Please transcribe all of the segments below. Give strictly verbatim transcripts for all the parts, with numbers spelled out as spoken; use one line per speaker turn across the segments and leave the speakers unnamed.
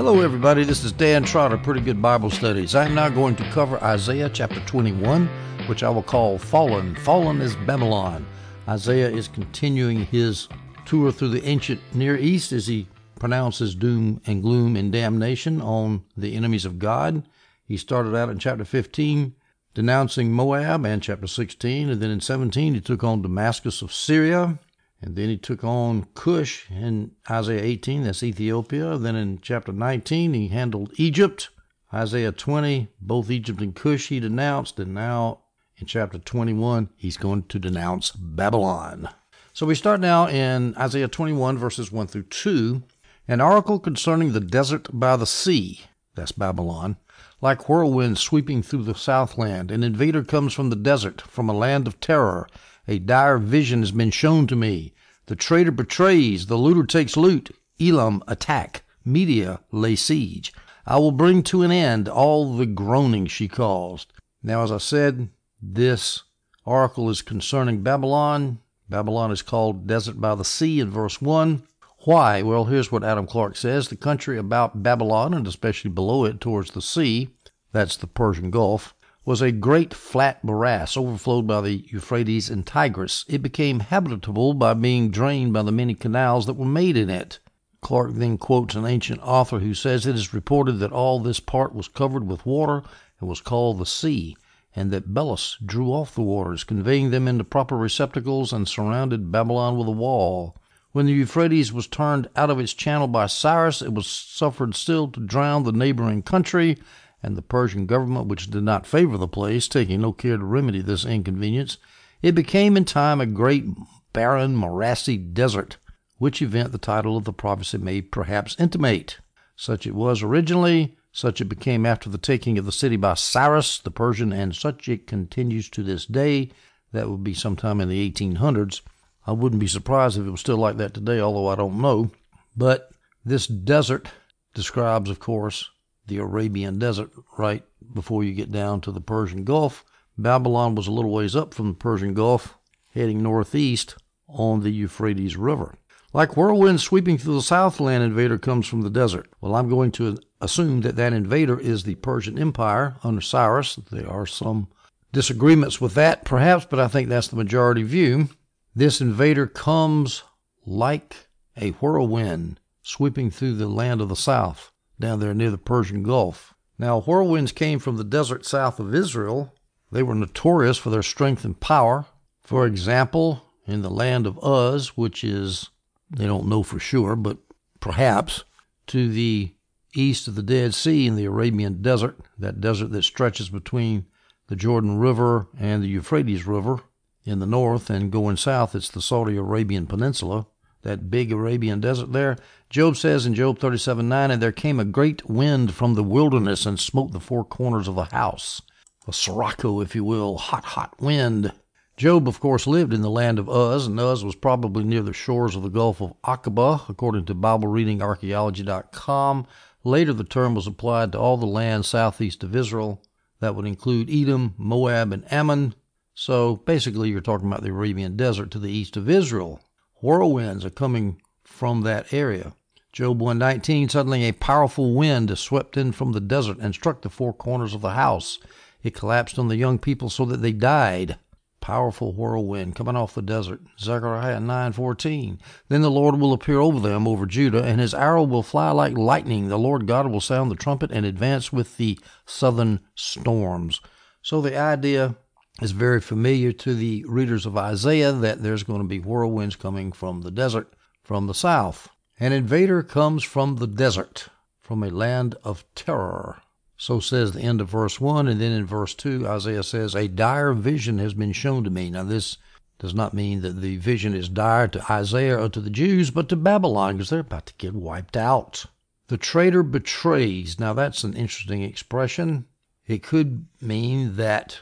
Hello everybody, this is Dan Trotter, Pretty Good Bible Studies. I am now going to cover Isaiah chapter twenty-one, which I will call Fallen. Fallen is Babylon. Isaiah is continuing his tour through the ancient Near East as he pronounces doom and gloom and damnation on the enemies of God. He started out in chapter fifteen denouncing Moab, and chapter sixteen, and then in seventeen he took on Damascus of Syria. And then he took on Cush in Isaiah eighteen, that's Ethiopia. Then in chapter nineteen, he handled Egypt. Isaiah twenty, both Egypt and Cush he denounced. And now in chapter twenty-one, he's going to denounce Babylon. So we start now in Isaiah twenty-one, verses one through two. An oracle concerning the desert by the sea, that's Babylon, like whirlwinds sweeping through the southland. An invader comes from the desert, from a land of terror. A dire vision has been shown to me. The traitor betrays, the looter takes loot. Elam attack, Media lay siege. I will bring to an end all the groaning she caused. Now, as I said, this oracle is concerning Babylon. Babylon is called desert by the sea in verse one. Why? Well, here's what Adam Clarke says. The country about Babylon, and especially below it towards the sea, that's the Persian Gulf, was a great flat morass overflowed by the Euphrates and Tigris. It became habitable by being drained by the many canals that were made in it. Clarke then quotes an ancient author who says it is reported that all this part was covered with water and was called the sea, and that Belus drew off the waters, conveying them into proper receptacles, and surrounded Babylon with a wall. When the Euphrates was turned out of its channel by Cyrus, it was suffered still to drown the neighboring country, and the Persian government, which did not favor the place, taking no care to remedy this inconvenience, it became in time a great barren, morassy desert, which event the title of the prophecy may perhaps intimate. Such it was originally, such it became after the taking of the city by Cyrus the Persian, and such it continues to this day. That would be sometime in the eighteen hundreds. I wouldn't be surprised if it was still like that today, although I don't know. But this desert describes, of course, the Arabian desert right before you get down to the Persian Gulf. Babylon was a little ways up from the Persian Gulf, heading northeast on the Euphrates River. Like whirlwinds sweeping through the southland, invader comes from the desert. Well, I'm going to assume that that invader is the Persian Empire under Cyrus. There are some disagreements with that, perhaps, but I think that's the majority view. This invader comes like a whirlwind sweeping through the land of the south, down there near the Persian Gulf. Now, whirlwinds came from the desert south of Israel. They were notorious for their strength and power. For example, in the land of Uz, which is, they don't know for sure, but perhaps, to the east of the Dead Sea in the Arabian desert, that desert that stretches between the Jordan River and the Euphrates River in the north, and going south, it's the Saudi Arabian Peninsula, that big Arabian desert there. Job says in Job thirty-seven nine, and there came a great wind from the wilderness and smote the four corners of the house. A sirocco, if you will, hot, hot wind. Job, of course, lived in the land of Uz, and Uz was probably near the shores of the Gulf of Aqaba, according to Bible Reading Archaeology dot com. Later, the term was applied to all the land southeast of Israel. That would include Edom, Moab, and Ammon. So basically, you're talking about the Arabian desert to the east of Israel. Whirlwinds are coming from that area. Job one nineteen, suddenly a powerful wind swept in from the desert and struck the four corners of the house. It collapsed on the young people so that they died. Powerful whirlwind coming off the desert. Zechariah nine fourteen. Then the Lord will appear over them, over Judah, and his arrow will fly like lightning. The Lord God will sound the trumpet and advance with the southern storms. So the idea is very familiar to the readers of Isaiah that there's going to be whirlwinds coming from the desert, from the south. An invader comes from the desert, from a land of terror. So says the end of verse one, and then in verse two, Isaiah says, a dire vision has been shown to me. Now this does not mean that the vision is dire to Isaiah or to the Jews, but to Babylon, because they're about to get wiped out. The traitor betrays. Now that's an interesting expression. It could mean that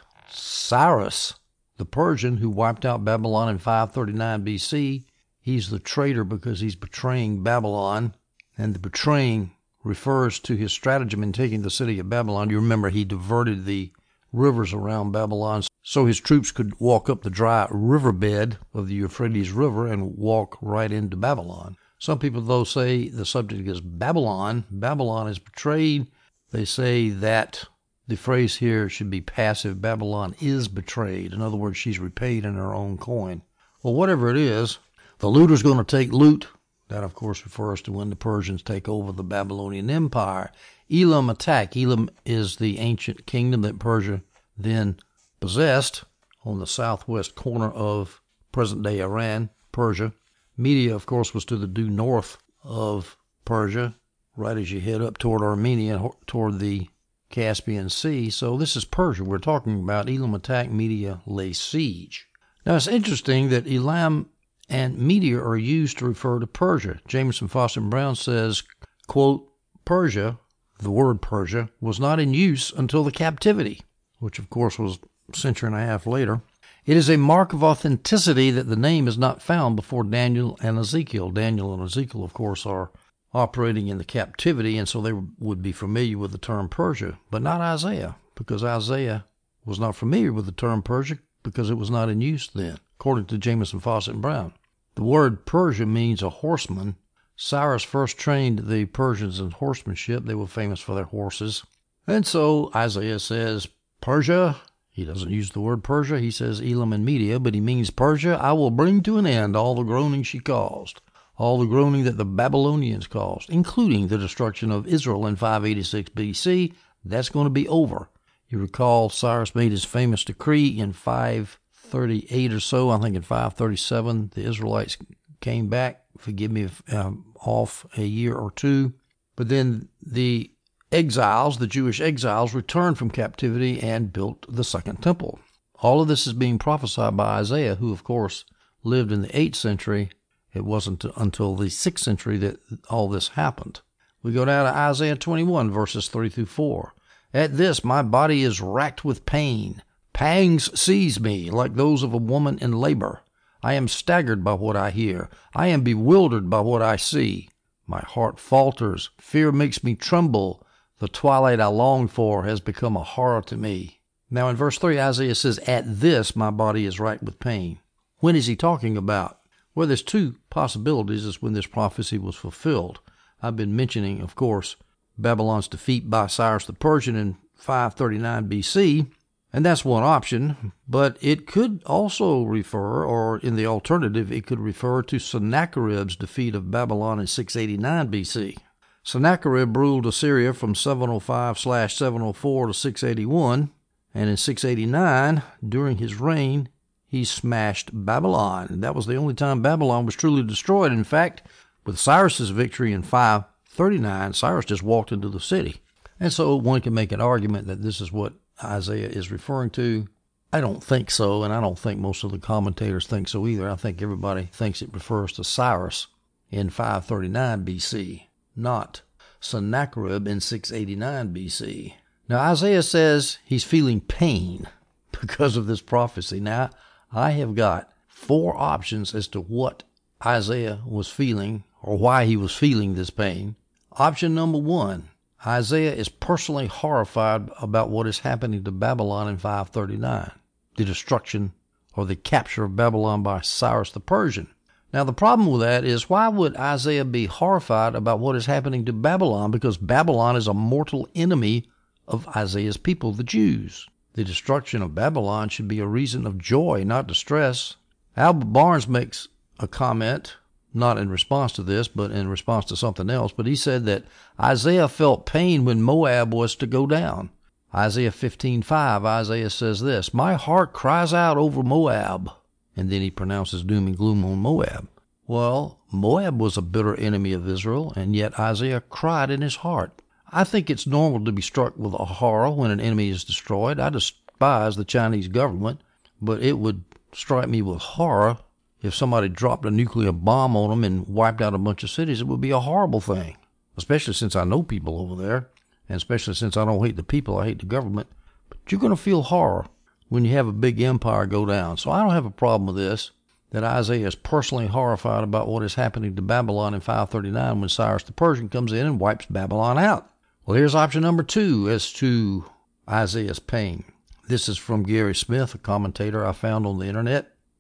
Cyrus, the Persian who wiped out Babylon in five thirty-nine B C, he's the traitor because he's betraying Babylon, and the betraying refers to his stratagem in taking the city of Babylon. You remember he diverted the rivers around Babylon so his troops could walk up the dry riverbed of the Euphrates River and walk right into Babylon. Some people, though, say the subject is Babylon. Babylon is betrayed. They say that the phrase here should be passive. Babylon is betrayed. In other words, she's repaid in her own coin. Well, whatever it is, the looter's going to take loot. That, of course, refers to when the Persians take over the Babylonian Empire. Elam attack. Elam is the ancient kingdom that Persia then possessed on the southwest corner of present-day Iran, Persia. Media, of course, was to the due north of Persia, right as you head up toward Armenia, toward the Caspian Sea. So this is Persia we're talking about. Elam attack, Media lay siege. Now, it's interesting that Elam and Media are used to refer to Persia. Jamieson, Fausset, and Brown says, quote, Persia, the word Persia, was not in use until the captivity, which, of course, was a century and a half later. It is a mark of authenticity that the name is not found before Daniel and Ezekiel. Daniel and Ezekiel, of course, are operating in the captivity, and so they would be familiar with the term Persia, but not Isaiah, because Isaiah was not familiar with the term Persia because it was not in use then, according to Jamieson, Fausset, and Brown. The word Persia means a horseman. Cyrus first trained the Persians in horsemanship. They were famous for their horses. And so Isaiah says, Persia. He doesn't use the word Persia. He says Elam and Media, but he means Persia. I will bring to an end all the groaning she caused, all the groaning that the Babylonians caused, including the destruction of Israel in five eighty-six B C. That's going to be over. You recall Cyrus made his famous decree in five thirty-eight or so. I think in five thirty-seven, the Israelites came back, forgive me, um, off a year or two. But then the exiles, the Jewish exiles, returned from captivity and built the second temple. All of this is being prophesied by Isaiah, who, of course, lived in the eighth century. It wasn't until the sixth century that all this happened. We go down to Isaiah twenty-one, verses three through four. At this, my body is racked with pain. Pangs seize me like those of a woman in labor. I am staggered by what I hear. I am bewildered by what I see. My heart falters. Fear makes me tremble. The twilight I longed for has become a horror to me. Now in verse three, Isaiah says, at this my body is racked with pain. When is he talking about? Well, there's two possibilities as when this prophecy was fulfilled. I've been mentioning, of course, Babylon's defeat by Cyrus the Persian in five thirty-nine B C, and that's one option, but it could also refer, or in the alternative, it could refer to Sennacherib's defeat of Babylon in six eighty-nine B C. Sennacherib ruled Assyria from seven oh five slash seven oh four to six eighty-one, and in six eighty-nine, during his reign, he smashed Babylon. And that was the only time Babylon was truly destroyed. In fact, with Cyrus's victory in five thirty-nine, Cyrus just walked into the city. And so one can make an argument that this is what Isaiah is referring to. I don't think so, and I don't think most of the commentators think so either. I think everybody thinks it refers to Cyrus in five thirty-nine B C, not Sennacherib in six eighty-nine B C. Now, Isaiah says he's feeling pain because of this prophecy. Now, I have got four options as to what Isaiah was feeling or why he was feeling this pain. Option number one, Isaiah is personally horrified about what is happening to Babylon in five thirty-nine, the destruction or the capture of Babylon by Cyrus the Persian. Now, the problem with that is, why would Isaiah be horrified about what is happening to Babylon? Because Babylon is a mortal enemy of Isaiah's people, the Jews. The destruction of Babylon should be a reason of joy, not distress. Albert Barnes makes a comment, not in response to this, but in response to something else, but he said that Isaiah felt pain when Moab was to go down. Isaiah fifteen five, Isaiah says this, my heart cries out over Moab. And then he pronounces doom and gloom on Moab. Well, Moab was a bitter enemy of Israel, and yet Isaiah cried in his heart. I think it's normal to be struck with a horror when an enemy is destroyed. I despise the Chinese government, but it would strike me with horror if somebody dropped a nuclear bomb on them and wiped out a bunch of cities. It would be a horrible thing, especially since I know people over there, and especially since I don't hate the people, I hate the government. But you're going to feel horror when you have a big empire go down. So I don't have a problem with this, that Isaiah is personally horrified about what is happening to Babylon in five thirty-nine when Cyrus the Persian comes in and wipes Babylon out. Well, here's option number two as to Isaiah's pain. This is from Gary Smith, a commentator I found on the internet.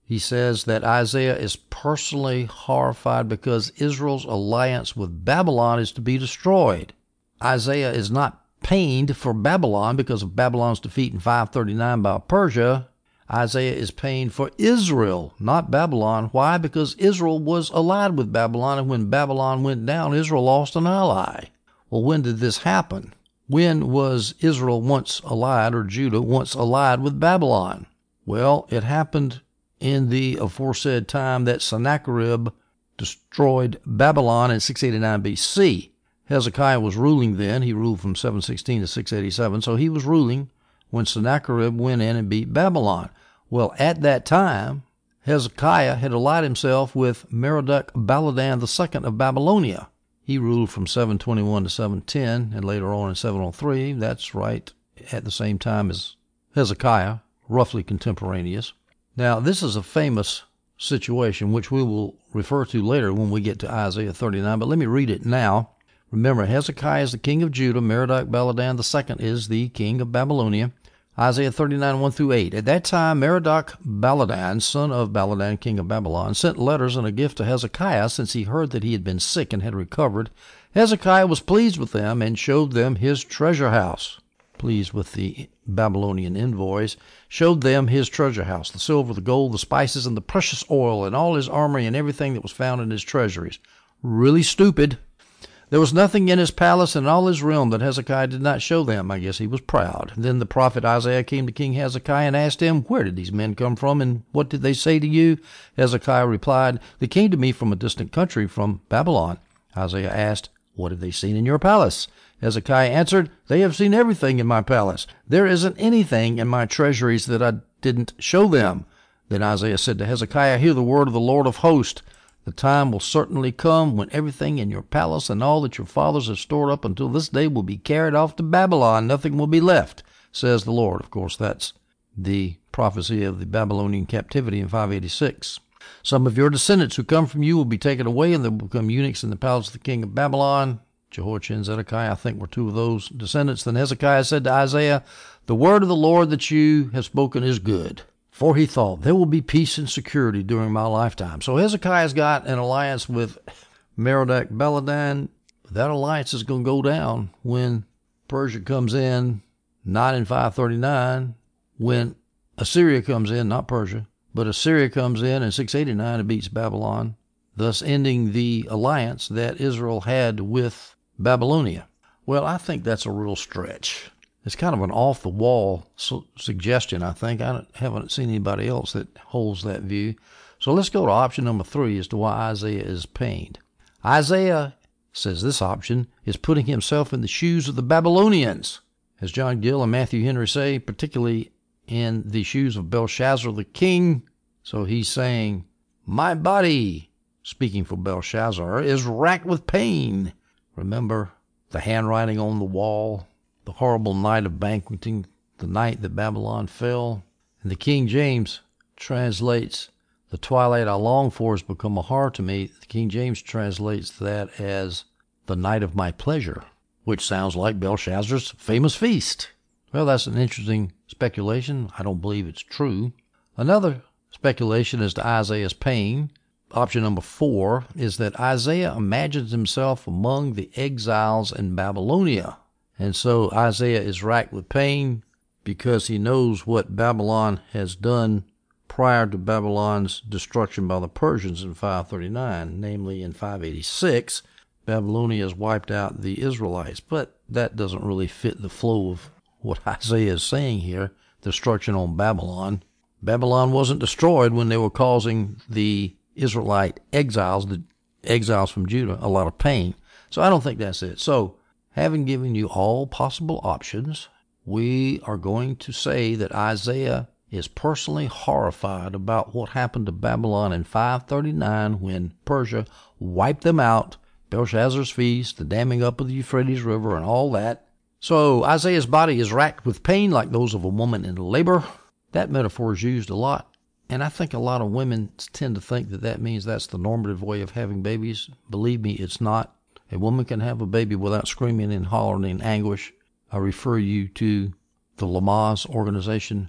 He says that Isaiah is personally horrified because Israel's alliance with Babylon is to be destroyed. Isaiah is not pained for Babylon because of Babylon's defeat in five thirty-nine by Persia. Isaiah is pained for Israel, not Babylon. Why? Because Israel was allied with Babylon, and when Babylon went down, Israel lost an ally. Well, when did this happen? When was Israel once allied, or Judah once allied with Babylon? Well, it happened in the aforesaid time that Sennacherib destroyed Babylon in six eighty-nine B C. Hezekiah was ruling then. He ruled from seven sixteen to six eighty-seven, so he was ruling when Sennacherib went in and beat Babylon. Well, at that time, Hezekiah had allied himself with Merodach Baladan the Second of Babylonia. He ruled from seven twenty-one to seven ten, and later on in seven oh three. That's right at the same time as Hezekiah, roughly contemporaneous. Now, this is a famous situation, which we will refer to later when we get to Isaiah thirty-nine, but let me read it now. Remember, Hezekiah is the king of Judah. Merodach Baladan the Second is the king of Babylonia. Isaiah thirty-nine, one through eight. At that time, Merodach Baladan, son of Baladan, king of Babylon, sent letters and a gift to Hezekiah, since he heard that he had been sick and had recovered. Hezekiah was pleased with them and showed them his treasure house. Pleased with the Babylonian envoys, showed them his treasure house, the silver, the gold, the spices, and the precious oil, and all his armory and everything that was found in his treasuries. Really stupid. There was nothing in his palace and all his realm that Hezekiah did not show them. I guess he was proud. Then the prophet Isaiah came to King Hezekiah and asked him, "Where did these men come from, and what did they say to you?" Hezekiah replied, "They came to me from a distant country, from Babylon." Isaiah asked, "What have they seen in your palace?" Hezekiah answered, "They have seen everything in my palace. There isn't anything in my treasuries that I didn't show them." Then Isaiah said to Hezekiah, "Hear the word of the Lord of hosts. The time will certainly come when everything in your palace and all that your fathers have stored up until this day will be carried off to Babylon. Nothing will be left, says the Lord." Of course, that's the prophecy of the Babylonian captivity in five eighty-six. "Some of your descendants who come from you will be taken away, and they will become eunuchs in the palace of the king of Babylon." Jehoiachin and Zedekiah, I think, were two of those descendants. Then Hezekiah said to Isaiah, "The word of the Lord that you have spoken is good." For he thought, "There will be peace and security during my lifetime." So Hezekiah's got an alliance with Merodach Baladan. That alliance is going to go down when Persia comes in, not in five thirty-nine, when Assyria comes in, not Persia, but Assyria comes in in six eighty-nine and beats Babylon, thus ending the alliance that Israel had with Babylonia. Well, I think that's a real stretch. It's kind of an off-the-wall su- suggestion, I think. I haven't seen anybody else that holds that view. So let's go to option number three as to why Isaiah is pained. Isaiah says this option is putting himself in the shoes of the Babylonians. As John Gill and Matthew Henry say, particularly in the shoes of Belshazzar the king. So he's saying, "My body," speaking for Belshazzar, "is racked with pain." Remember the handwriting on the wall? The horrible night of banqueting, the night that Babylon fell. And the King James translates, "The twilight I long for has become a horror to me." The King James translates that as "the night of my pleasure," which sounds like Belshazzar's famous feast. Well, that's an interesting speculation. I don't believe it's true. Another speculation as to Isaiah's pain, option number four, is that Isaiah imagines himself among the exiles in Babylonia. And so Isaiah is racked with pain because he knows what Babylon has done prior to Babylon's destruction by the Persians in five thirty-nine. Namely, in five eighty-six, Babylonia has wiped out the Israelites. But that doesn't really fit the flow of what Isaiah is saying here, destruction on Babylon. Babylon wasn't destroyed when they were causing the Israelite exiles, the exiles from Judah, a lot of pain. So I don't think that's it. So, having given you all possible options, we are going to say that Isaiah is personally horrified about what happened to Babylon in five thirty-nine when Persia wiped them out, Belshazzar's feast, the damming up of the Euphrates River, and all that. So Isaiah's body is racked with pain like those of a woman in labor. That metaphor is used a lot, and I think a lot of women tend to think that that means that's the normative way of having babies. Believe me, it's not. A woman can have a baby without screaming and hollering in anguish. I refer you to the Lamaze organization.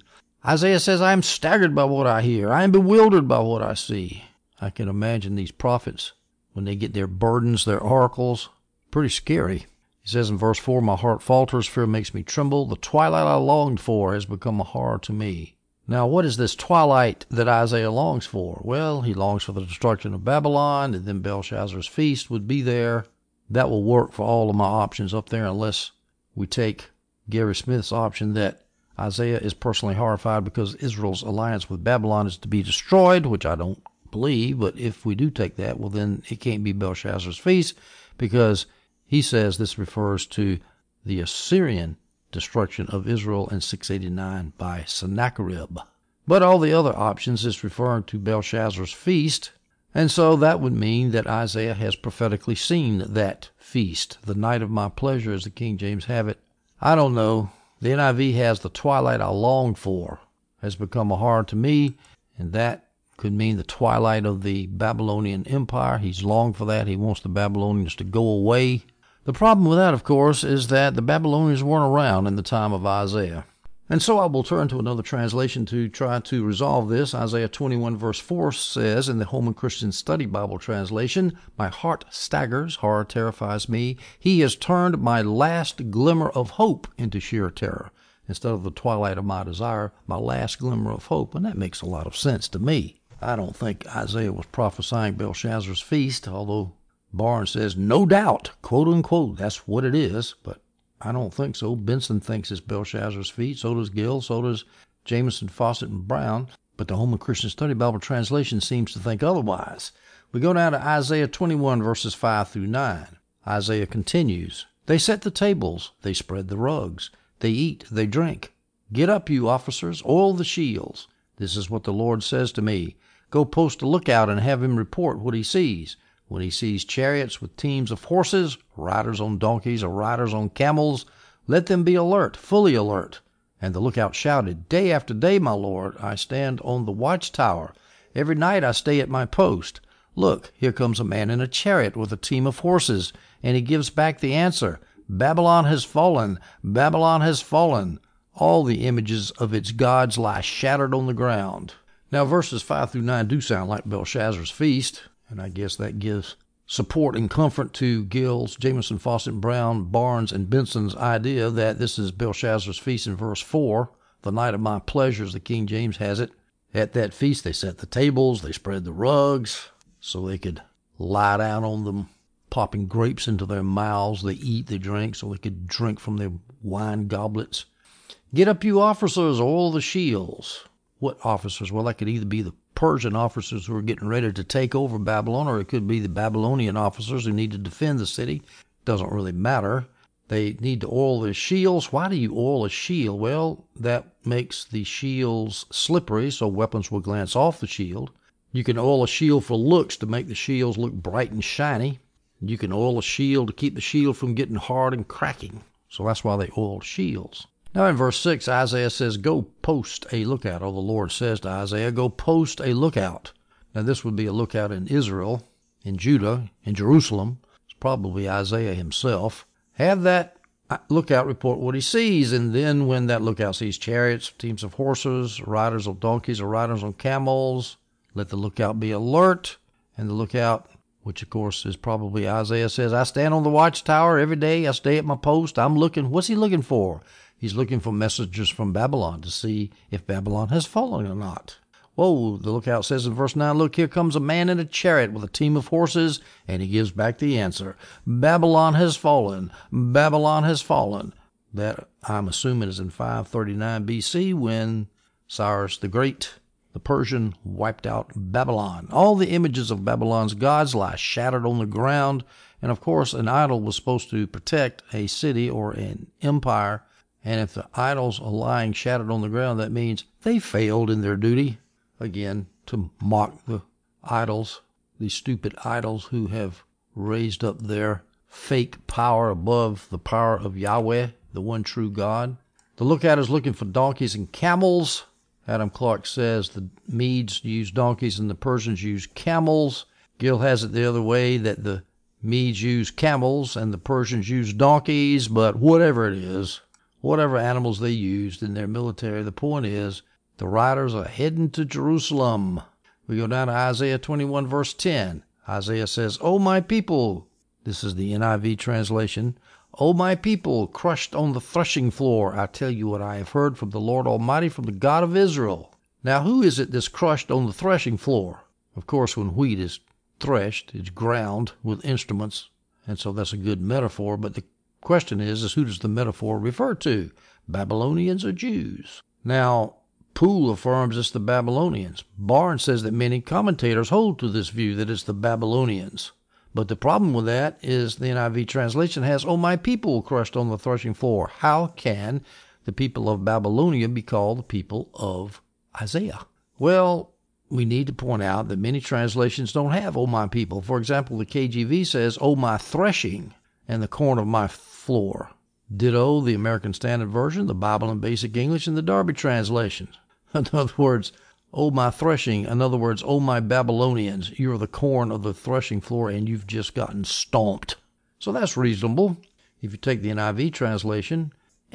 Isaiah says, I am staggered by what I hear. I am bewildered by what I see. I can imagine these prophets, when they get their burdens, their oracles, pretty scary. He says in verse four, my heart falters, fear makes me tremble. The twilight I longed for has become a horror to me. Now, what is this twilight that Isaiah longs for? Well, he longs for the destruction of Babylon, and then Belshazzar's feast would be there. That will work for all of my options up there, unless we take Gary Smith's option that Isaiah is personally horrified because Israel's alliance with Babylon is to be destroyed, which I don't believe. But if we do take that, well, then it can't be Belshazzar's feast, because he says this refers to the Assyrian destruction of Israel in six eighty-nine by Sennacherib. But all the other options is referring to Belshazzar's feast, and so that would mean that Isaiah has prophetically seen that feast, the night of my pleasure, as the King James have it. I don't know. The N I V has the twilight I longed for has become a horror to me, and that could mean the twilight of the Babylonian Empire. He's longed for that. He wants the Babylonians to go away. The problem with that, of course, is that the Babylonians weren't around in the time of Isaiah. And so I will turn to another translation to try to resolve this. Isaiah twenty-one verse four says in the Holman Christian Study Bible translation, my heart staggers, horror terrifies me. He has turned my last glimmer of hope into sheer terror. Instead of the twilight of my desire, my last glimmer of hope. And that makes a lot of sense to me. I don't think Isaiah was prophesying Belshazzar's feast, although Barnes says, no doubt, quote unquote, that's what it is, but I don't think so. Benson thinks it's Belshazzar's feast. So does Gill. So does Jameson, Fawcett, and Brown. But the Holman Christian Study Bible translation seems to think otherwise. We go down to Isaiah twenty-one, verses five through nine. Isaiah continues, they set the tables, they spread the rugs, they eat, they drink. Get up, you officers, oil the shields. This is what the Lord says to me. Go post a lookout and have him report what he sees. When he sees chariots with teams of horses, riders on donkeys or riders on camels, let them be alert, fully alert. And the lookout shouted, day after day, my Lord, I stand on the watchtower. Every night I stay at my post. Look, here comes a man in a chariot with a team of horses, and he gives back the answer, Babylon has fallen, Babylon has fallen. All the images of its gods lie shattered on the ground. Now, verses five through nine do sound like Belshazzar's feast. And I guess that gives support and comfort to Gill's, Jameson, Fawcett, Brown, Barnes, and Benson's idea that this is Belshazzar's feast in verse four, the night of my pleasures, the King James has it. At that feast, they set the tables, they spread the rugs, so they could lie down on them, popping grapes into their mouths. They eat, they drink, so they could drink from their wine goblets. Get up, you officers, oil the shields. What officers? Well, that could either be the Persian officers who are getting ready to take over Babylon, or it could be the Babylonian officers who need to defend the city. Doesn't really matter. They need to oil their shields. Why do you oil a shield? Well, that makes the shields slippery, so weapons will glance off the shield. You can oil a shield for looks to make the shields look bright and shiny. You can oil a shield to keep the shield from getting hard and cracking. So that's why they oiled shields. Now in verse six, Isaiah says, go post a lookout. Or the Lord says to Isaiah, go post a lookout. Now this would be a lookout in Israel, in Judah, in Jerusalem. It's probably Isaiah himself. Have that lookout report what he sees. And then when that lookout sees chariots, teams of horses, riders on donkeys or riders on camels, let the lookout be alert. And the lookout, which of course is probably Isaiah, says, I stand on the watchtower every day. I stay at my post. I'm looking. What's he looking for? He's looking for messengers from Babylon to see if Babylon has fallen or not. Whoa, the lookout says in verse nine, look, here comes a man in a chariot with a team of horses, and he gives back the answer. Babylon has fallen. Babylon has fallen. That, I'm assuming, is in five thirty-nine B C when Cyrus the Great, the Persian, wiped out Babylon. All the images of Babylon's gods lie shattered on the ground, and of course an idol was supposed to protect a city or an empire. And if the idols are lying shattered on the ground, that means they failed in their duty. Again, to mock the idols, these stupid idols who have raised up their fake power above the power of Yahweh, the one true God. The lookout is looking for donkeys and camels. Adam Clark says the Medes use donkeys and the Persians use camels. Gill has it the other way, that the Medes use camels and the Persians use donkeys, but whatever it is, whatever animals they used in their military, the point is The riders are heading to Jerusalem. We go down to Isaiah twenty-one, verse ten. Isaiah says, O my people, this is the N I V translation, O my people, crushed on the threshing floor, I tell you what I have heard from the Lord Almighty, from the God of Israel. Now, who is it that's crushed on the threshing floor? Of course, when wheat is threshed, it's ground with instruments, and so that's a good metaphor. But the question is, is who does the metaphor refer to? Babylonians or Jews? Now, Poole affirms it's the Babylonians. Barnes says that many commentators hold to this view that it's the Babylonians. But the problem with that is the N I V translation has, O my people, crushed on the threshing floor. How can the people of Babylonia be called the people of Isaiah? Well, we need to point out that many translations don't have, O my people. For example, the K J V says, O my threshing and the corn of my floor. Ditto the American Standard Version, the Bible in Basic English, and the Darby translations. In other words, O my threshing, in other words, O my Babylonians, you're the corn of the threshing floor and you've just gotten stomped. So that's reasonable. If you take the N I V translation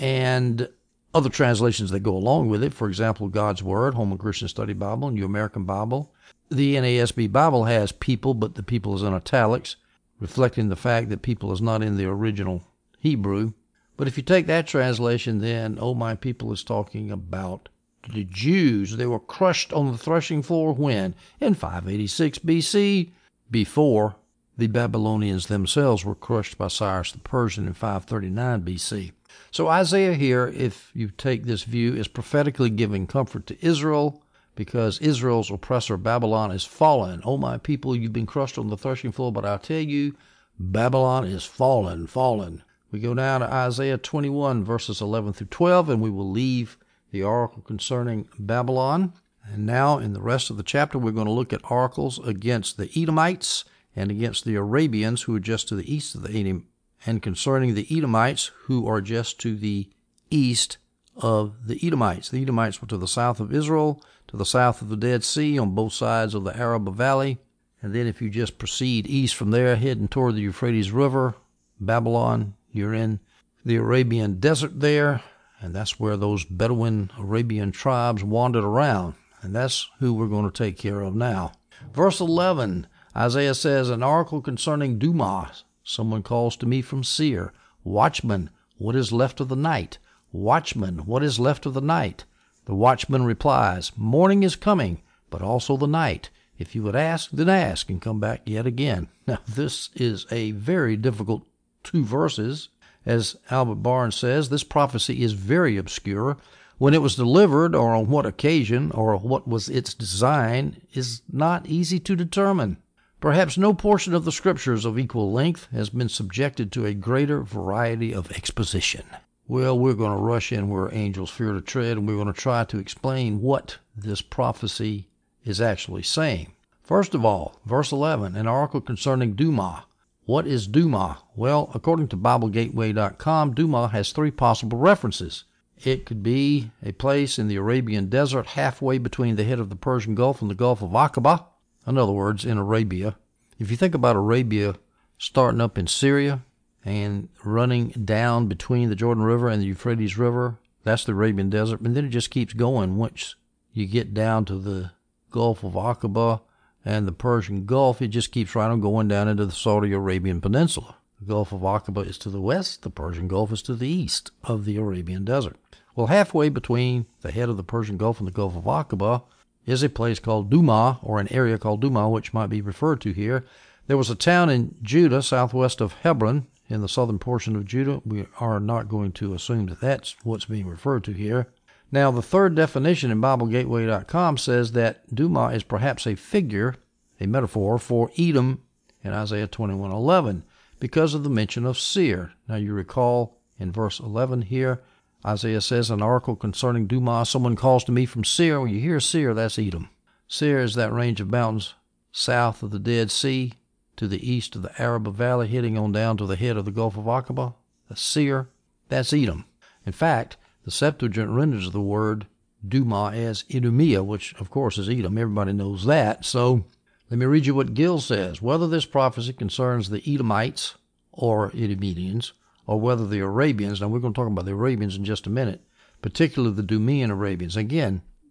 and other translations that go along with it, for example, God's Word, Holman Christian Study Bible, New American Bible. The N A S B Bible has people, but the people is in italics, reflecting the fact that people is not in the original Hebrew. But if you take that translation, then, O my people is talking about the Jews. They were crushed on the threshing floor when? In five eighty-six B C, before the Babylonians themselves were crushed by Cyrus the Persian in five thirty-nine B C. So Isaiah here, if you take this view, is prophetically giving comfort to Israel, because Israel's oppressor Babylon is fallen. O my people, you've been crushed on the threshing floor, but I'll tell you, Babylon is fallen, fallen. We go down to Isaiah twenty-one, verses eleven through twelve, and we will leave the oracle concerning Babylon. And now in the rest of the chapter, we're going to look at oracles against the Edomites and against the Arabians, who are just to the east of the Edom, and concerning the Edomites, who are just to the east of the Edomites. The Edomites were to the south of Israel, to the south of the Dead Sea, on both sides of the Araba Valley. And then if you just proceed east from there, heading toward the Euphrates River, Babylon, you're in the Arabian desert there. And that's where those Bedouin Arabian tribes wandered around. And that's who we're going to take care of now. Verse eleven, Isaiah says, An oracle concerning Dumah. Someone calls to me from Seir. Watchman, what is left of the night? Watchman, what is left of the night? The watchman replies, Morning is coming, but also the night. If you would ask, then ask, and come back yet again. Now, this is a very difficult two verses. As Albert Barnes says, this prophecy is very obscure. When it was delivered, or on what occasion, or what was its design, is not easy to determine. Perhaps no portion of the scriptures of equal length has been subjected to a greater variety of exposition. Well, we're going to rush in where angels fear to tread, and we're going to try to explain what this prophecy is actually saying. First of all, verse eleven, an oracle concerning Dumah. What is Dumah? Well, according to Bible Gateway dot com, Dumah has three possible references. It could be a place in the Arabian desert halfway between the head of the Persian Gulf and the Gulf of Aqaba. In other words, in Arabia. If you think about Arabia starting up in Syria and running down between the Jordan River and the Euphrates River, that's the Arabian desert. And then it just keeps going once you get down to the Gulf of Aqaba and the Persian Gulf. It just keeps right on going down into the Saudi Arabian Peninsula. The Gulf of Aqaba is to the west. The Persian Gulf is to the east of the Arabian desert. Well, halfway between the head of the Persian Gulf and the Gulf of Aqaba is a place called Dumah, or an area called Dumah, which might be referred to here. There was a town in Judah, southwest of Hebron, in the southern portion of Judah. We are not going to assume that that's what's being referred to here. Now, the third definition in Bible Gateway dot com says that Dumah is perhaps a figure, a metaphor, for Edom in Isaiah twenty-one eleven, because of the mention of Seir. Now, you recall in verse eleven here, Isaiah says, an oracle concerning Dumah, someone calls to me from Seir. When you hear Seir, that's Edom. Seir is that range of mountains south of the Dead Sea, to the east of the Araba Valley, heading on down to the head of the Gulf of Aqaba. The Seir, that's Edom. In fact, the Septuagint renders the word Dumah as Idumea, which, of course, is Edom. Everybody knows that. So let me read you what Gill says. Whether this prophecy concerns the Edomites or Idumeans, or whether the Arabians, now we're going to talk about the Arabians in just a minute, particularly the Dumean Arabians. Again,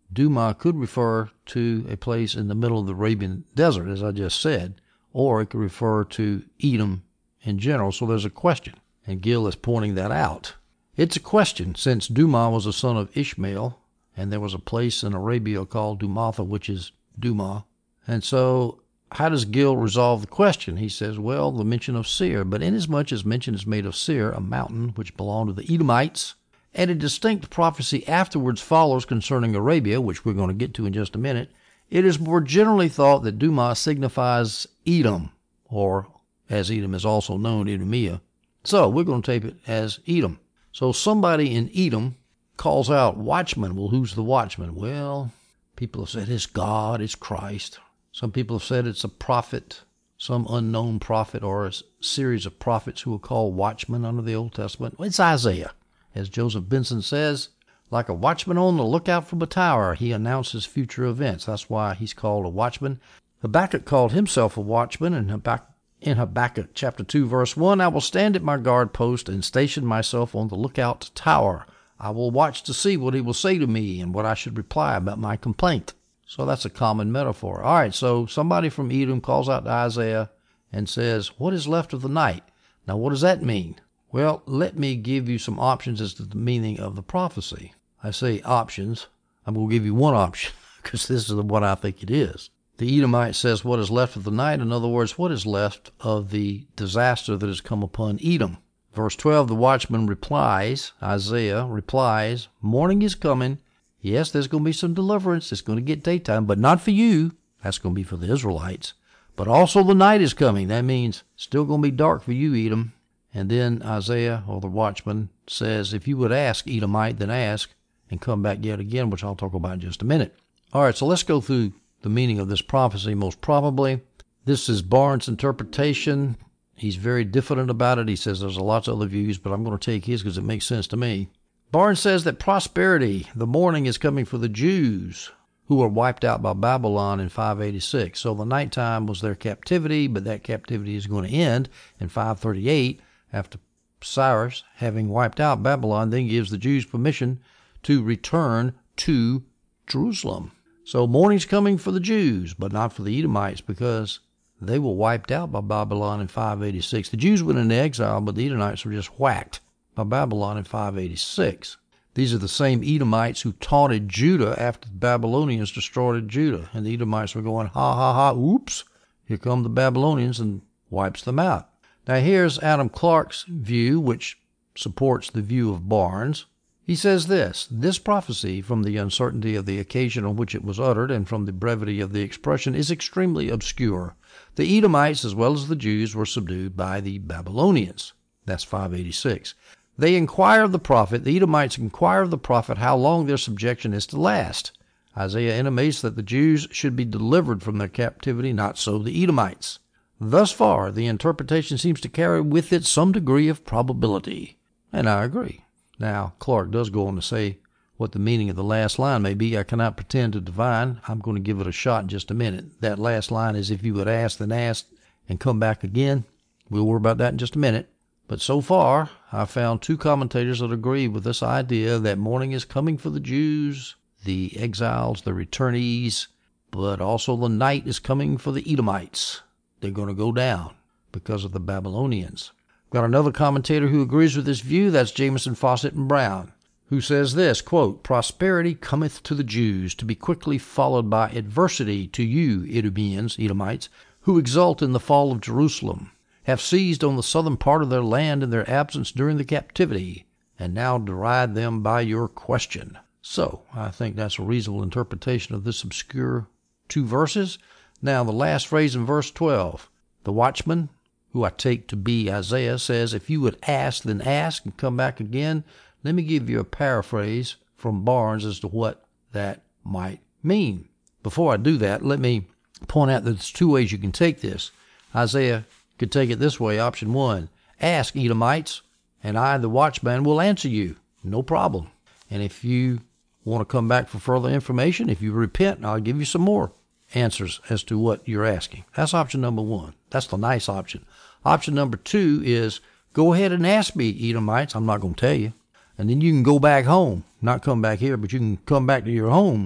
Duma could refer to a place in the middle of the Arabian desert, as I just said, or it could refer to Edom in general. So there's a question, and Gill is pointing that out. It's a question, since Duma was a son of Ishmael, and there was a place in Arabia called Dumatha, which is Duma. And so how does Gill resolve the question? He says, well, the mention of Seir, but inasmuch as mention is made of Seir, a mountain which belonged to the Edomites, and a distinct prophecy afterwards follows concerning Arabia, which we're going to get to in just a minute, it is more generally thought that Duma signifies Edom, or as Edom is also known, Edomia. So we're going to take it as Edom. So somebody in Edom calls out, watchman. Well, who's the watchman? Well, people have said it's God, it's Christ. Some people have said it's a prophet, some unknown prophet, or a series of prophets who are called watchmen under the Old Testament. It's Isaiah. As Joseph Benson says, like a watchman on the lookout from a tower, he announces future events. That's why he's called a watchman. Habakkuk called himself a watchman in Habakkuk, in Habakkuk chapter two, verse one, I will stand at my guard post and station myself on the lookout tower. I will watch to see what he will say to me and what I should reply about my complaint. So that's a common metaphor. All right, so somebody from Edom calls out to Isaiah and says, what is left of the night? Now, what does that mean? Well, let me give you some options as to the meaning of the prophecy. I say options. I'm going to give you one option because this is what I think it is. The Edomite says, what is left of the night? In other words, what is left of the disaster that has come upon Edom? Verse twelve, the watchman replies, Isaiah replies, morning is coming. Yes, there's going to be some deliverance. It's going to get daytime, but not for you. That's going to be for the Israelites. But also the night is coming. That means still going to be dark for you, Edom. And then Isaiah, or the watchman, says, if you would ask, Edomite, then ask, and come back yet again, which I'll talk about in just a minute. All right, so let's go through the meaning of this prophecy. Most probably, this is Barnes' interpretation. He's very diffident about it. He says there's lots of other views, but I'm going to take his because it makes sense to me. Barnes says that prosperity, the morning, is coming for the Jews who were wiped out by Babylon in five eighty-six. So the nighttime was their captivity, but that captivity is going to end in five thirty-eight after Cyrus, having wiped out Babylon, then gives the Jews permission to return to Jerusalem. So morning's coming for the Jews, but not for the Edomites, because they were wiped out by Babylon in five eighty-six. The Jews went into exile, but the Edomites were just whacked by Babylon in five eighty-six. These are the same Edomites who taunted Judah after the Babylonians destroyed Judah. And the Edomites were going, ha, ha, ha, oops, here come the Babylonians, and wipes them out. Now here's Adam Clarke's view, which supports the view of Barnes. He says this, this prophecy, from the uncertainty of the occasion on which it was uttered and from the brevity of the expression, is extremely obscure. The Edomites, as well as the Jews, were subdued by the Babylonians. That's five eighty-six. They inquire of the prophet, the Edomites inquire of the prophet how long their subjection is to last. Isaiah intimates that the Jews should be delivered from their captivity, not so the Edomites. Thus far, the interpretation seems to carry with it some degree of probability. And I agree. Now, Clarke does go on to say what the meaning of the last line may be. I cannot pretend to divine. I'm going to give it a shot in just a minute. That last line is, if you would ask, then ask, and come back again. We'll worry about that in just a minute. But so far, I've found two commentators that agree with this idea that morning is coming for the Jews, the exiles, the returnees, but also the night is coming for the Edomites. They're going to go down because of the Babylonians. Got another commentator who agrees with this view. That's Jamieson, Fawcett, and Brown, who says this, quote, prosperity cometh to the Jews, to be quickly followed by adversity to you, Edomians, Edomites, who exult in the fall of Jerusalem, have seized on the southern part of their land in their absence during the captivity, and now deride them by your question. So, I think that's a reasonable interpretation of this obscure two verses. Now, the last phrase in verse twelve, the watchman, who I take to be Isaiah, says, if you would ask, then ask, and come back again. Let me give you a paraphrase from Barnes as to what that might mean. Before I do that, let me point out that there's two ways you can take this. Isaiah could take it this way. Option one, ask, Edomites, and I, the watchman, will answer you. No problem. And if you want to come back for further information, if you repent, I'll give you some more answers as to what you're asking. That's option number one. That's the nice option. Option number two is, go ahead and ask me, Edomites. I'm not going to tell you. And then you can go back home. Not come back here, but you can come back to your home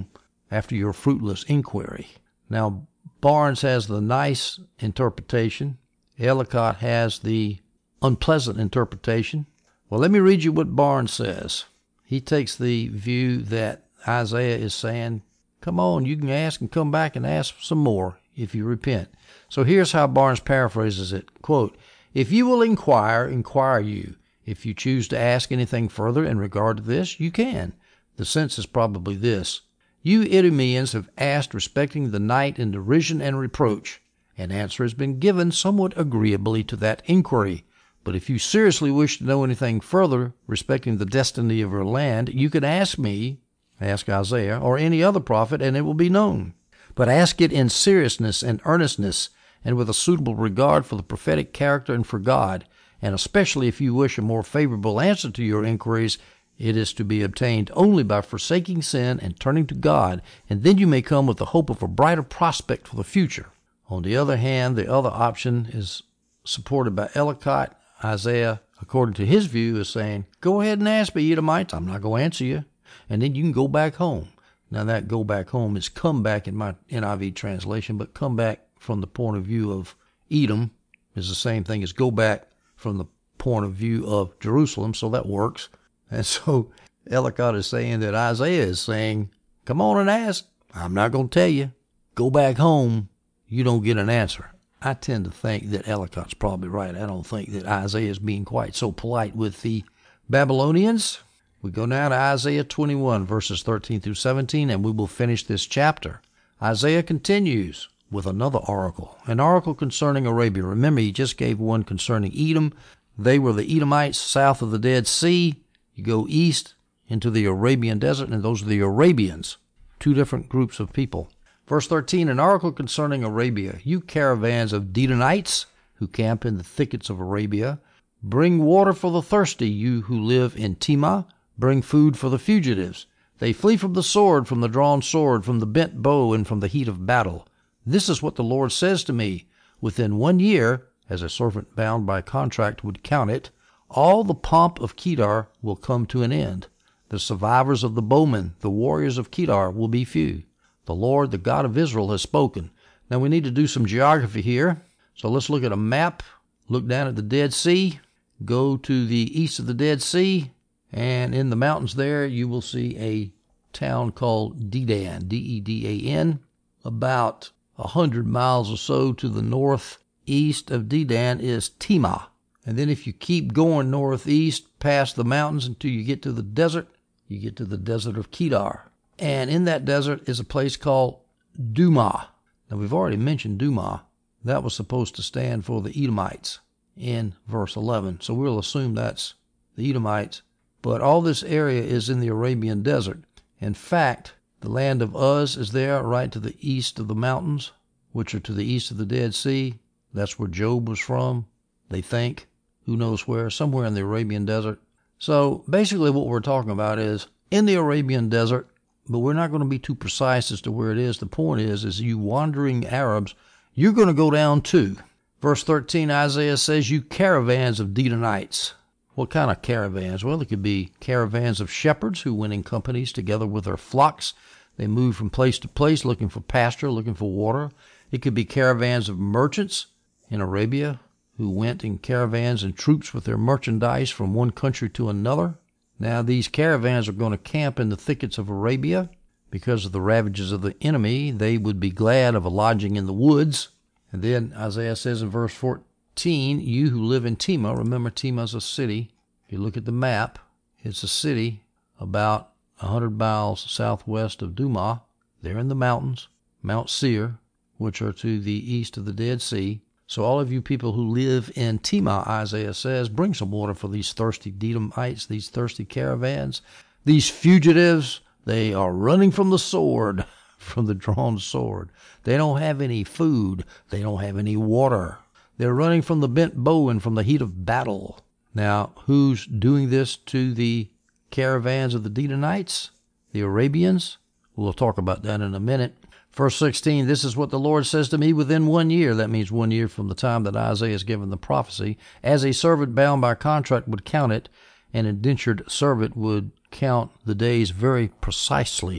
after your fruitless inquiry. Now, Barnes has the nice interpretation. Ellicott has the unpleasant interpretation. Well, let me read you what Barnes says. He takes the view that Isaiah is saying, come on, you can ask and come back and ask some more if you repent. So here's how Barnes paraphrases it. Quote, if you will inquire, inquire you. If you choose to ask anything further in regard to this, you can. The sense is probably this. You Idumeans have asked respecting the night in derision and reproach. An answer has been given somewhat agreeably to that inquiry. But if you seriously wish to know anything further respecting the destiny of your land, you can ask me, ask Isaiah, or any other prophet, and it will be known. But ask it in seriousness and earnestness, and with a suitable regard for the prophetic character and for God, and especially if you wish a more favorable answer to your inquiries, it is to be obtained only by forsaking sin and turning to God, and then you may come with the hope of a brighter prospect for the future. On the other hand, the other option is supported by Ellicott. Isaiah, according to his view, is saying, go ahead and ask me, Edomites. I'm not going to answer you. And then you can go back home. Now, that go back home is come back in my N I V translation, but come back from the point of view of Edom is the same thing as go back from the point of view of Jerusalem, so that works. And so Ellicott is saying that Isaiah is saying, come on and ask. I'm not going to tell you. Go back home. You don't get an answer. I tend to think that Ellicott's probably right. I don't think that Isaiah is being quite so polite with the Babylonians. We go now to Isaiah twenty-one, verses thirteen through seventeen, and we will finish this chapter. Isaiah continues with another oracle, an oracle concerning Arabia. Remember, he just gave one concerning Edom. They were the Edomites south of the Dead Sea. You go east into the Arabian desert, and those are the Arabians, two different groups of people. Verse thirteen, an oracle concerning Arabia. You caravans of Dedanites who camp in the thickets of Arabia, bring water for the thirsty, you who live in Tema. Bring food for the fugitives. They flee from the sword, from the drawn sword, from the bent bow, and from the heat of battle. This is what the Lord says to me. Within one year, as a servant bound by contract would count it, all the pomp of Kedar will come to an end. The survivors of the bowmen, the warriors of Kedar, will be few. The Lord, the God of Israel, has spoken. Now we need to do some geography here. So let's look at a map. Look down at the Dead Sea. Go to the east of the Dead Sea. And in the mountains there, you will see a town called Dedan, D E D A N. About a hundred miles or so to the northeast of Dedan is Tema. And then if you keep going northeast past the mountains until you get to the desert, you get to the desert of Kedar. And in that desert is a place called Duma. Now, we've already mentioned Duma. That was supposed to stand for the Edomites in verse eleven. So we'll assume that's the Edomites. But all this area is in the Arabian desert. In fact, the land of Uz is there right to the east of the mountains, which are to the east of the Dead Sea. That's where Job was from, they think. Who knows where? Somewhere in the Arabian desert. So basically what we're talking about is in the Arabian desert, but we're not going to be too precise as to where it is. The point is, is you wandering Arabs, you're going to go down too. Verse thirteen, Isaiah says, you caravans of Dedanites. What kind of caravans? Well, it could be caravans of shepherds who went in companies together with their flocks. They moved from place to place looking for pasture, looking for water. It could be caravans of merchants in Arabia who went in caravans and troops with their merchandise from one country to another. Now, these caravans are going to camp in the thickets of Arabia. Because of the ravages of the enemy, they would be glad of a lodging in the woods. And then Isaiah says in verse fourteen, you who live in Tema, remember Tema is a city. If you look at the map, it's a city about a hundred miles southwest of Duma. They're in the mountains, Mount Seir, which are to the east of the Dead Sea. So all of you people who live in Tema, Isaiah says, bring some water for these thirsty Dedamites, these thirsty caravans. These fugitives, they are running from the sword, from the drawn sword. They don't have any food. They don't have any water. They're running from the bent bow and from the heat of battle. Now, who's doing this to the caravans of the Dedanites? The Arabians? We'll talk about that in a minute. Verse sixteen, this is what the Lord says to me within one year. That means one year from the time that Isaiah is given the prophecy. As a servant bound by contract would count it, an indentured servant would count the days very precisely,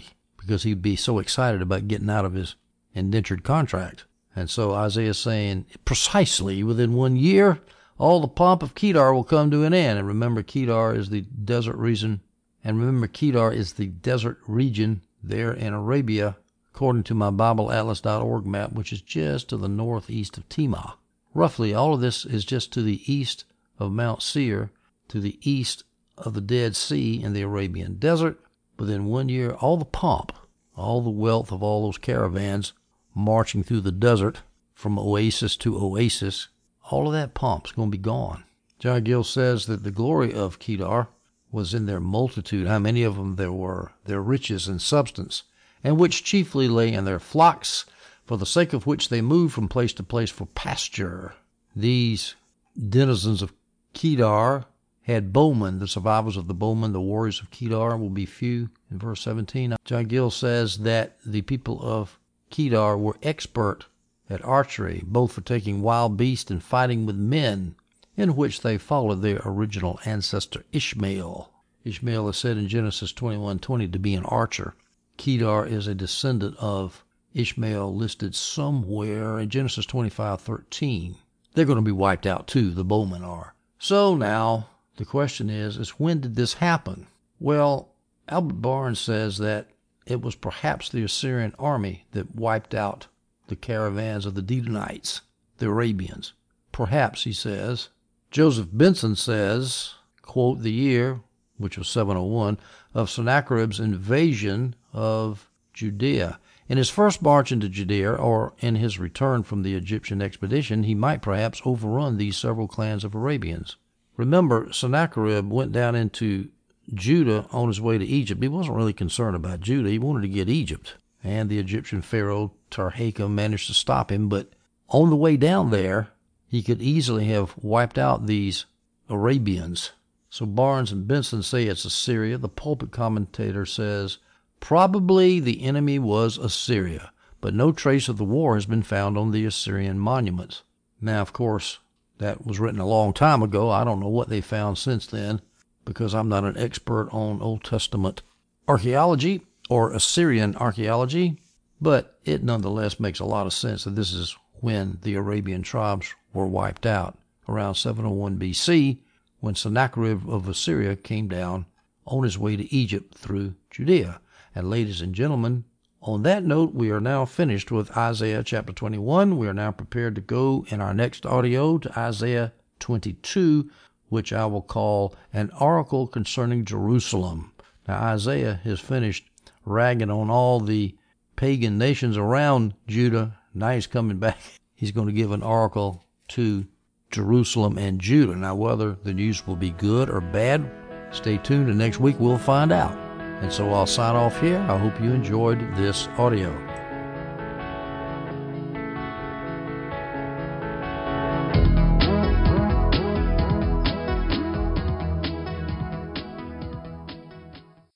because he'd be so excited about getting out of his indentured contract. And so Isaiah's saying, precisely within one year, all the pomp of Kedar will come to an end. And remember, Kedar is the desert region. And remember, Kedar is the desert region there in Arabia, according to my Bible Atlas dot org map, which is just to the northeast of Timah. Roughly, all of this is just to the east of Mount Seir, to the east of the Dead Sea in the Arabian desert. Within one year, all the pomp, all the wealth of all those caravans marching through the desert from oasis to oasis, all of that pomp's going to be gone. John Gill says that the glory of Kedar was in their multitude, how many of them there were, their riches and substance, and which chiefly lay in their flocks, for the sake of which they moved from place to place for pasture. These denizens of Kedar had bowmen. The survivors of the bowmen, the warriors of Kedar, will be few. In verse seventeen, John Gill says that the people of Kedar were expert at archery, both for taking wild beasts and fighting with men, in which they followed their original ancestor Ishmael. Ishmael is said in Genesis twenty-one twenty to be an archer. Kedar is a descendant of Ishmael, listed somewhere in Genesis twenty-five thirteen. They're going to be wiped out too, the bowmen are. So now, the question is, is when did this happen? Well, Albert Barnes says that it was perhaps the Assyrian army that wiped out the caravans of the Dedanites, the Arabians. Perhaps, he says. Joseph Benson says, quote, the year, which was seven oh one, of Sennacherib's invasion of Judea. In his first march into Judea, or in his return from the Egyptian expedition, he might perhaps overrun these several clans of Arabians. Remember, Sennacherib went down into Judah on his way to Egypt. He wasn't really concerned about Judah. He wanted to get Egypt. And the Egyptian pharaoh Tarhakem managed to stop him. But on the way down there, he could easily have wiped out these Arabians. So Barnes and Benson say it's Assyria. The pulpit commentator says, probably the enemy was Assyria, but no trace of the war has been found on the Assyrian monuments. Now, of course, that was written a long time ago. I don't know what they found since then, because I'm not an expert on Old Testament archaeology or Assyrian archaeology, but it nonetheless makes a lot of sense that this is when the Arabian tribes were wiped out, around seven oh one B C, when Sennacherib of Assyria came down on his way to Egypt through Judea. And ladies and gentlemen, on that note, we are now finished with Isaiah chapter twenty-one. We are now prepared to go in our next audio to Isaiah twenty-two, which I will call an oracle concerning Jerusalem. Now, Isaiah has finished ragging on all the pagan nations around Judah. Now he's coming back. He's going to give an oracle to Jerusalem and Judah. Now, whether the news will be good or bad, stay tuned, and next week we'll find out. And so I'll sign off here. I hope you enjoyed this audio.